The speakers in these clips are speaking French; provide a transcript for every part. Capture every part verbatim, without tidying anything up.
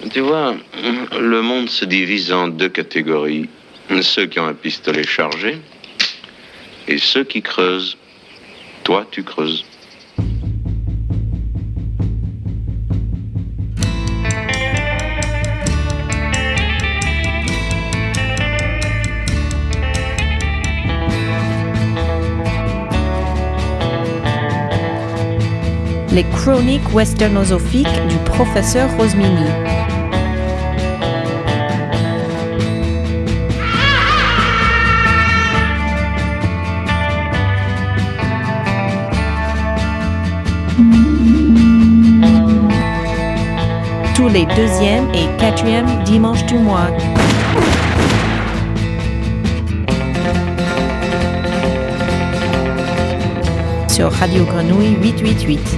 Tu vois, le monde se divise en deux catégories. Ceux qui ont un pistolet chargé et ceux qui creusent. Toi, tu creuses. Les chroniques westernosophiques du professeur Rosmini. Tous les deuxièmes et quatrièmes dimanches du mois. Sur Radio Grenouille huit cent quatre-vingt-huit.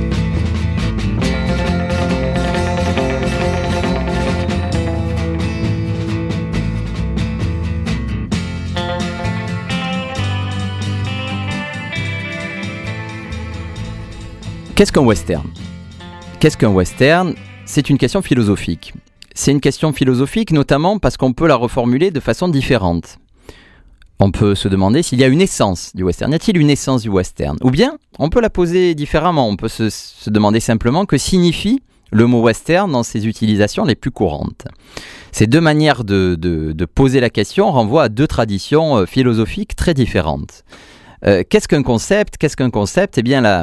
Qu'est-ce qu'un western ? Qu'est-ce qu'un western ? C'est une question philosophique. C'est une question philosophique notamment parce qu'on peut la reformuler de façon différente. On peut se demander s'il y a une essence du western. Y a-t-il une essence du western ? Ou bien, on peut la poser différemment. On peut se, se demander simplement que signifie le mot western dans ses utilisations les plus courantes. Ces deux manières de, de, de poser la question renvoient à deux traditions philosophiques très différentes. Euh, qu'est-ce qu'un concept ? Qu'est-ce qu'un concept ? Eh bien, la...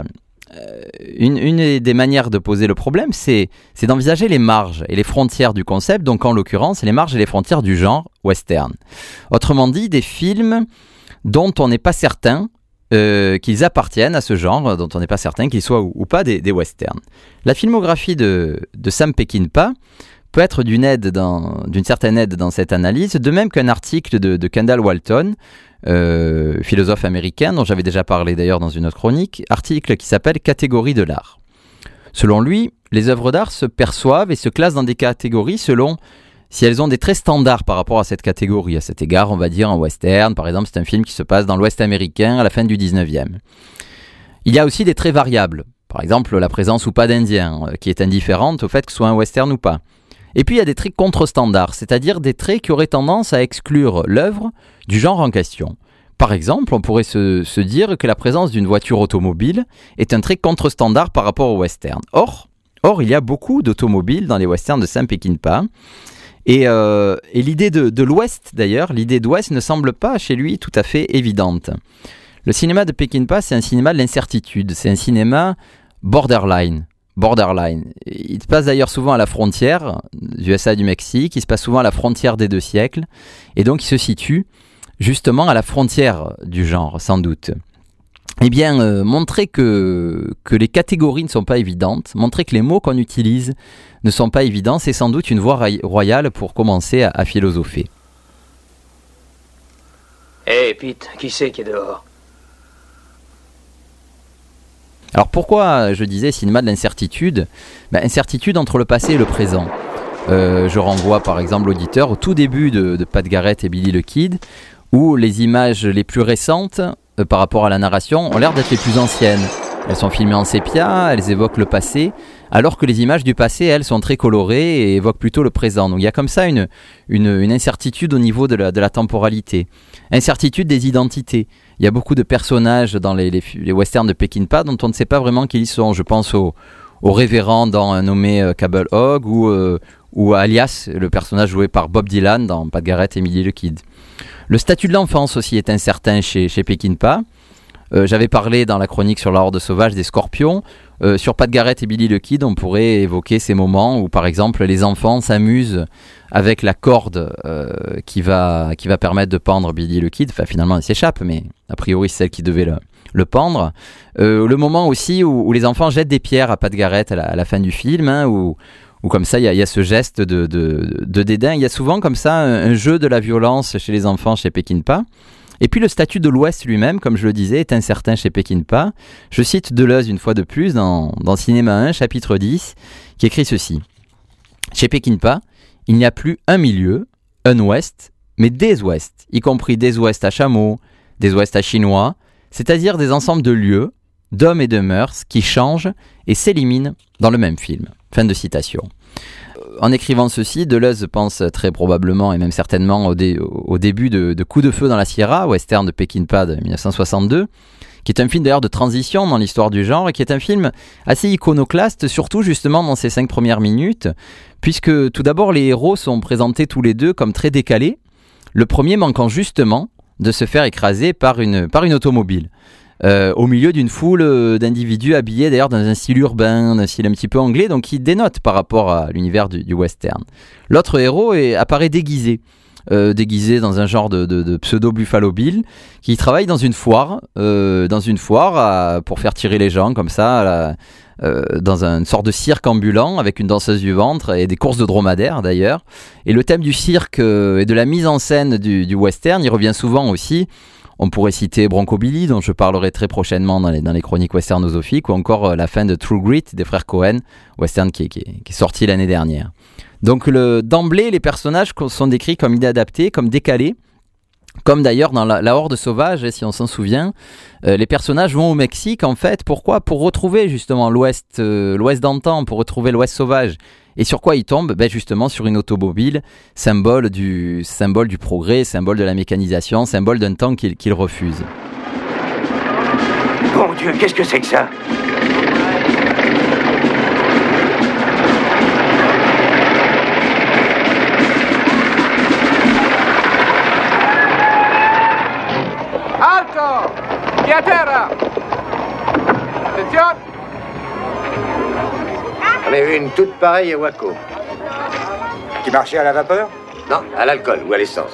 Une, une des manières de poser le problème, c'est, c'est d'envisager les marges et les frontières du concept, donc en l'occurrence les marges et les frontières du genre western. Autrement dit, des films dont on n'est pas certain euh, qu'ils appartiennent à ce genre, dont on n'est pas certain qu'ils soient ou, ou pas des, des westerns. La filmographie de, de Sam Peckinpah peut être d'une, aide dans, d'une certaine aide dans cette analyse, de même qu'un article de, de Kendall Walton, Euh, philosophe américain dont j'avais déjà parlé d'ailleurs dans une autre chronique, article qui s'appelle « Catégories de l'art ». Selon lui, les œuvres d'art se perçoivent et se classent dans des catégories selon si elles ont des traits standards par rapport à cette catégorie. À cet égard, on va dire un western, par exemple, c'est un film qui se passe dans l'Ouest américain à la fin du dix-neuvième. Il y a aussi des traits variables, par exemple la présence ou pas d'Indiens, qui est indifférente au fait que ce soit un western ou pas. Et puis il y a des traits contre-standards, c'est-à-dire des traits qui auraient tendance à exclure l'œuvre du genre en question. Par exemple, on pourrait se, se dire que la présence d'une voiture automobile est un trait contre-standard par rapport au western. Or, or, il y a beaucoup d'automobiles dans les westerns de Sam Peckinpah. Et, euh, et l'idée de, de l'Ouest, d'ailleurs, l'idée d'Ouest ne semble pas chez lui tout à fait évidente. Le cinéma de Peckinpah, c'est un cinéma de l'incertitude, c'est un cinéma borderline. Borderline. Il se passe d'ailleurs souvent à la frontière du U S A et du Mexique, il se passe souvent à la frontière des deux siècles, et donc il se situe justement à la frontière du genre, sans doute. Eh bien, euh, montrer que, que les catégories ne sont pas évidentes, montrer que les mots qu'on utilise ne sont pas évidents, c'est sans doute une voie royale pour commencer à, à philosopher. Hé, hey, Pete, qui c'est qui est dehors ? Alors pourquoi je disais cinéma de l'incertitude ? Ben, incertitude entre le passé et le présent. Euh, je renvoie par exemple l'auditeur au tout début de, de Pat Garrett et Billy the Kid, où les images les plus récentes euh, par rapport à la narration ont l'air d'être les plus anciennes. Elles sont filmées en sépia, elles évoquent le passé, alors que les images du passé, elles, sont très colorées et évoquent plutôt le présent. Donc il y a comme ça une, une, une incertitude au niveau de la, de la temporalité. Incertitude des identités. Il y a beaucoup de personnages dans les, les, les westerns de Peckinpah dont on ne sait pas vraiment qui ils sont. Je pense au, au révérend dans un nommé euh, Cable Hogg ou, euh, ou à Alias, le personnage joué par Bob Dylan dans Pat Garrett et Billy the Kid. Le statut de l'enfance aussi est incertain chez, chez Peckinpah. Euh, j'avais parlé dans la chronique sur la horde sauvage des scorpions. Euh, sur Pat Garrett et Billy the Kid, on pourrait évoquer ces moments où, par exemple, les enfants s'amusent avec la corde euh, qui, va, qui va permettre de pendre Billy the Kid. Enfin, finalement, il s'échappe, mais a priori, c'est celle qui devait le, le pendre. Euh, le moment aussi où, où les enfants jettent des pierres à Pat Garrett à la, à la fin du film, hein, où, où comme ça, il y, y a ce geste de, de, de dédain. Il y a souvent comme ça un, un jeu de la violence chez les enfants, chez Peckinpah. Et puis le statut de l'Ouest lui-même, comme je le disais, est incertain chez Peckinpah. Je cite Deleuze une fois de plus dans, dans Cinéma un, chapitre dix, qui écrit ceci. Chez Peckinpah, il n'y a plus un milieu, un Ouest, mais des Ouests, y compris des Ouests à chameaux, des Ouests à chinois, c'est-à-dire des ensembles de lieux, d'hommes et de mœurs qui changent et s'éliminent dans le même film. Fin de citation. en écrivant ceci, Deleuze pense très probablement et même certainement au, dé, au début de, de Coup de feu dans la Sierra, western de Peckinpah de dix-neuf cent soixante-deux, qui est un film d'ailleurs de transition dans l'histoire du genre et qui est un film assez iconoclaste, surtout justement dans ses cinq premières minutes, puisque tout d'abord les héros sont présentés tous les deux comme très décalés, le premier manquant justement de se faire écraser par une, par une automobile. Euh, au milieu d'une foule d'individus habillés d'ailleurs dans un style urbain, d'un style un petit peu anglais, donc qui dénote par rapport à l'univers du, du western. L'autre héros est, apparaît déguisé, euh, déguisé dans un genre de, de, de pseudo-Buffalo Bill, qui travaille dans une foire, euh, dans une foire à, pour faire tirer les gens comme ça, à la, euh, dans une sorte de cirque ambulant avec une danseuse du ventre et des courses de dromadaires d'ailleurs. Et le thème du cirque euh, et de la mise en scène du, du western, il revient souvent aussi. On pourrait citer Bronco Billy, dont je parlerai très prochainement dans les, dans les chroniques westernosophiques, ou encore euh, la fin de True Grit des frères Coen, western qui est, qui est, qui est sorti l'année dernière. Donc le, d'emblée, les personnages sont décrits comme inadaptés, comme décalés, comme d'ailleurs dans la, la Horde sauvage, si on s'en souvient. Euh, les personnages vont au Mexique, en fait, pourquoi ? Pour retrouver justement l'Ouest, euh, l'Ouest d'antan, pour retrouver l'Ouest sauvage. Et sur quoi ils tombent ? Ben justement sur une automobile, symbole du, symbole du progrès, symbole de la mécanisation, symbole d'un temps qu'ils, qu'ils refusent. Bon Dieu, qu'est-ce que c'est que ça ? Alto! Via terra! Attention! J'en ai vu une toute pareille à Waco. Qui marchait à la vapeur? Non, à l'alcool ou à l'essence.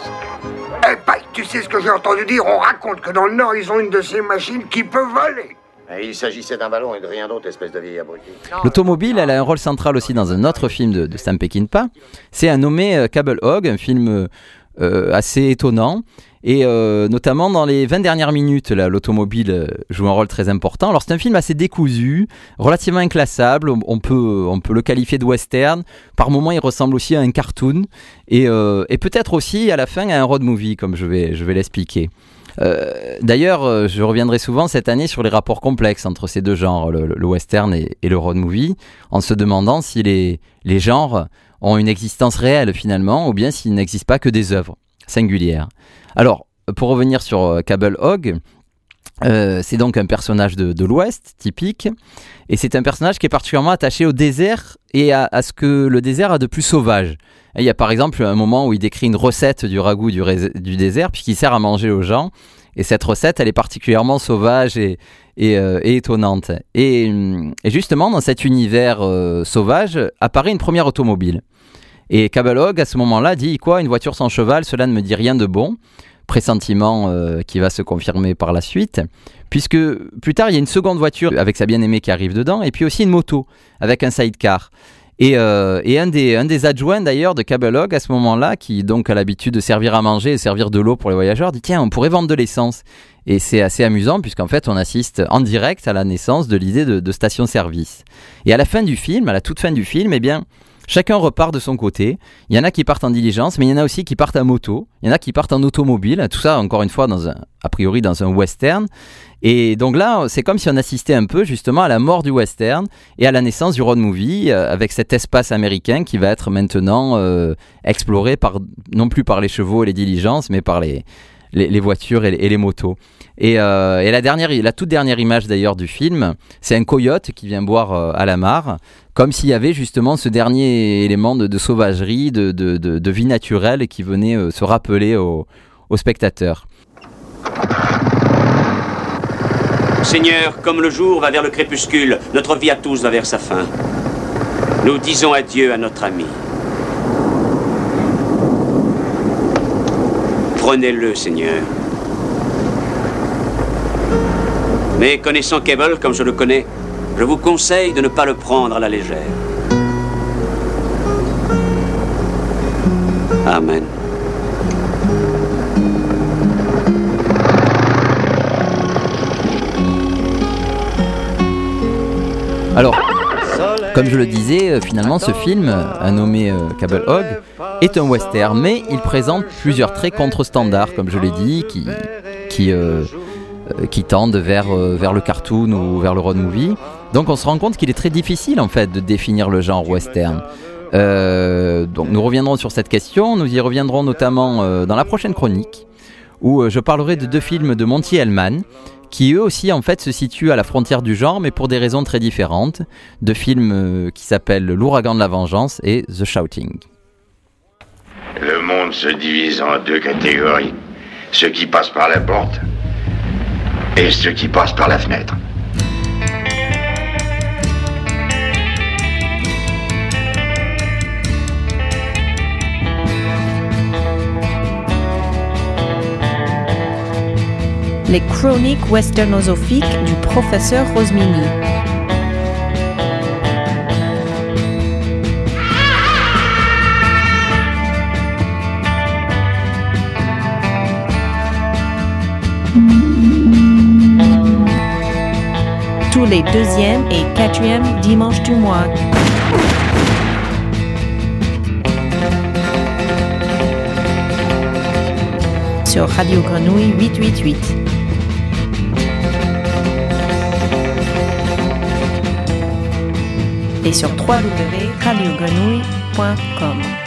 Eh ben, tu sais ce que j'ai entendu dire? On raconte que dans le Nord, ils ont une de ces machines qui peut voler. Et il s'agissait d'un ballon et de rien d'autre, espèce de vieille abruti. L'automobile, elle a un rôle central aussi dans un autre film de, de Sam Peckinpah. C'est un nommé euh, Cable Hog, un film euh, assez étonnant. Et euh, notamment dans les vingt dernières minutes, là, l'automobile euh, joue un rôle très important. Alors c'est un film assez décousu, relativement inclassable, on, on, peut, on peut le qualifier de western. Par moments il ressemble aussi à un cartoon et, euh, et peut-être aussi à la fin à un road movie, comme je vais, je vais l'expliquer. Euh, d'ailleurs, euh, je reviendrai souvent cette année sur les rapports complexes entre ces deux genres, le, le western et, et le road movie, en se demandant si les, les genres ont une existence réelle finalement, ou bien s'il n'existe pas que des œuvres singulières. Alors, pour revenir sur euh, Cable Hog, euh, c'est donc un personnage de, de l'Ouest, typique, et c'est un personnage qui est particulièrement attaché au désert et à, à ce que le désert a de plus sauvage. Et il y a par exemple un moment où il décrit une recette du ragoût du, ré- du désert, puisqu'il sert à manger aux gens, et cette recette, elle est particulièrement sauvage et, et, euh, et étonnante. Et, et justement, dans cet univers euh, sauvage, apparaît une première automobile. Et Cable Hog, à ce moment-là, dit quoi ? Une voiture sans cheval, cela ne me dit rien de bon. Pressentiment euh, qui va se confirmer par la suite. Puisque plus tard, il y a une seconde voiture avec sa bien-aimée qui arrive dedans. Et puis aussi une moto avec un sidecar. Et, euh, et un, des, un des adjoints d'ailleurs de Cable Hog à ce moment-là, qui donc a l'habitude de servir à manger et servir de l'eau pour les voyageurs, dit tiens, on pourrait vendre de l'essence. Et c'est assez amusant puisqu'en fait, on assiste en direct à la naissance de l'idée de, de station-service. Et à la fin du film, à la toute fin du film, eh bien... chacun repart de son côté. Il y en a qui partent en diligence, mais il y en a aussi qui partent à moto. Il y en a qui partent en automobile. Tout ça, encore une fois, dans un, a priori dans un western. Et donc là, c'est comme si on assistait un peu justement à la mort du western et à la naissance du road movie, euh, avec cet espace américain qui va être maintenant euh, exploré par, non plus par les chevaux et les diligences, mais par les, les, les voitures et les, et les motos. Et, euh, et la, dernière, la toute dernière image d'ailleurs du film, c'est un coyote qui vient boire euh, à la mare, comme s'il y avait justement ce dernier élément de, de sauvagerie, de, de, de, de vie naturelle qui venait euh, se rappeler aux au spectateurs. Seigneur, comme le jour va vers le crépuscule, notre vie à tous va vers sa fin. Nous disons adieu à notre ami. Prenez-le, Seigneur. Mais connaissant Cable comme je le connais, je vous conseille de ne pas le prendre à la légère. Amen. Alors, comme je le disais, euh, finalement ce film, euh, nommé euh, Cable Hog, est un western, mais il présente plusieurs traits contre-standards, comme je l'ai dit, qui, qui, euh, euh, qui tendent vers, euh, vers le cartoon ou vers le road movie. Donc on se rend compte qu'il est très difficile en fait de définir le genre western. Euh, donc nous reviendrons sur cette question, nous y reviendrons notamment euh, dans la prochaine chronique, où euh, je parlerai de deux films de Monty Hellman, qui eux aussi en fait se situent à la frontière du genre, mais pour des raisons très différentes. Deux films euh, qui s'appellent L'Ouragan de la Vengeance et The Shouting. Le monde se divise en deux catégories. Ceux qui passent par la porte et ceux qui passent par la fenêtre. Les chroniques westernozophiques du professeur Rosmini. Tous les deuxième et quatrième dimanches du mois. Sur Radio Grenouille huit cent quatre-vingt-huit. Et sur w w w point radio grenouille point com.